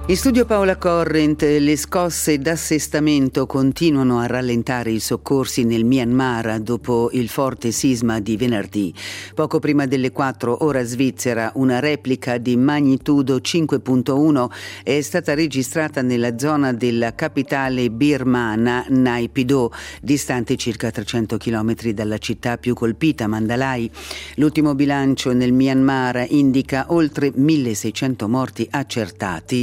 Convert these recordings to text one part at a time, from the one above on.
In studio Paola Corrent. Le scosse d'assestamento continuano a rallentare i soccorsi nel Myanmar dopo il forte sisma di venerdì. Poco prima delle 4 ora svizzera, una replica di magnitudo 5.1 è stata registrata nella zona della capitale birmana Naypyidaw, distante circa 300 km dalla città più colpita, Mandalay. L'ultimo bilancio nel Myanmar indica oltre 1.600 morti accertati,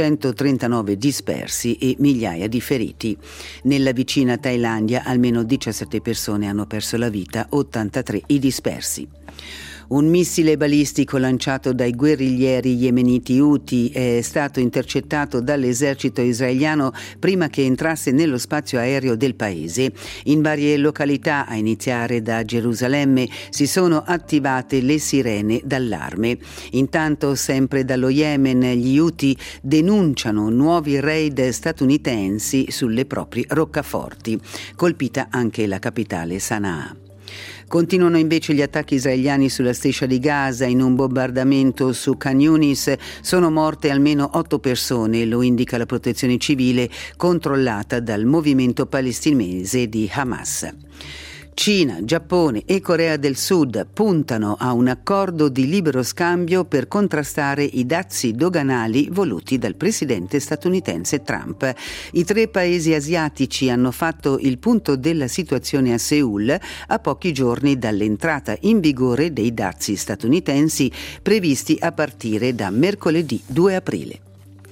139 dispersi e migliaia di feriti. Nella vicina Thailandia almeno 17 persone hanno perso la vita, 83 i dispersi. Un missile balistico lanciato dai guerriglieri yemeniti Houthi è stato intercettato dall'esercito israeliano prima che entrasse nello spazio aereo del paese. In varie località, a iniziare da Gerusalemme, si sono attivate le sirene d'allarme. Intanto, sempre dallo Yemen, gli Houthi denunciano nuovi raid statunitensi sulle proprie roccaforti. Colpita anche la capitale Sana'a. Continuano invece gli attacchi israeliani sulla striscia di Gaza. In un bombardamento su Khan Yunis sono morte almeno 8 persone, lo indica la protezione civile controllata dal movimento palestinese di Hamas. Cina, Giappone e Corea del Sud puntano a un accordo di libero scambio per contrastare i dazi doganali voluti dal presidente statunitense Trump. I 3 paesi asiatici hanno fatto il punto della situazione a Seul a pochi giorni dall'entrata in vigore dei dazi statunitensi previsti a partire da mercoledì 2 aprile.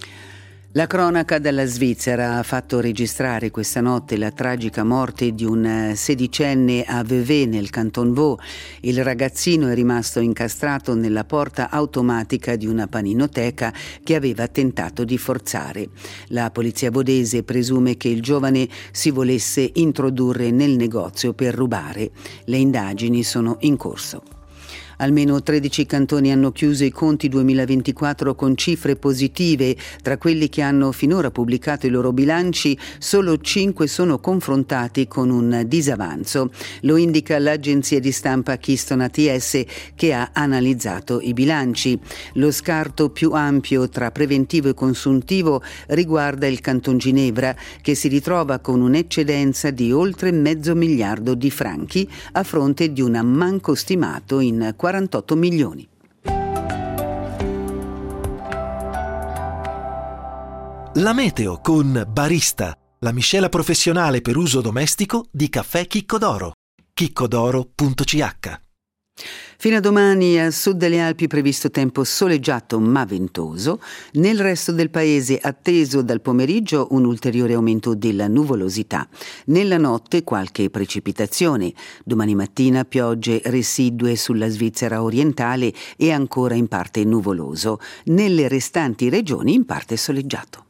La cronaca dalla Svizzera ha fatto registrare questa notte la tragica morte di un sedicenne a Vevey nel canton Vaud. Il ragazzino è rimasto incastrato nella porta automatica di una paninoteca che aveva tentato di forzare. La polizia vodese presume che il giovane si volesse introdurre nel negozio per rubare. Le indagini sono in corso. Almeno 13 cantoni hanno chiuso i conti 2024 con cifre positive. Tra quelli che hanno finora pubblicato i loro bilanci, solo 5 sono confrontati con un disavanzo. Lo indica l'agenzia di stampa Keystone ATS, che ha analizzato i bilanci. Lo scarto più ampio tra preventivo e consuntivo riguarda il Canton Ginevra, che si ritrova con un'eccedenza di oltre $500 miliardi di franchi a fronte di un ammanco stimato in 48 milioni. La meteo con Barista, la miscela professionale per uso domestico di caffè Chicco d'Oro. chiccodoro.ch. Fino a domani a sud delle Alpi previsto tempo soleggiato ma ventoso. Nel resto del paese atteso dal pomeriggio un ulteriore aumento della nuvolosità. Nella notte qualche precipitazione. Domani mattina piogge residue sulla Svizzera orientale e ancora in parte nuvoloso. Nelle restanti regioni in parte soleggiato.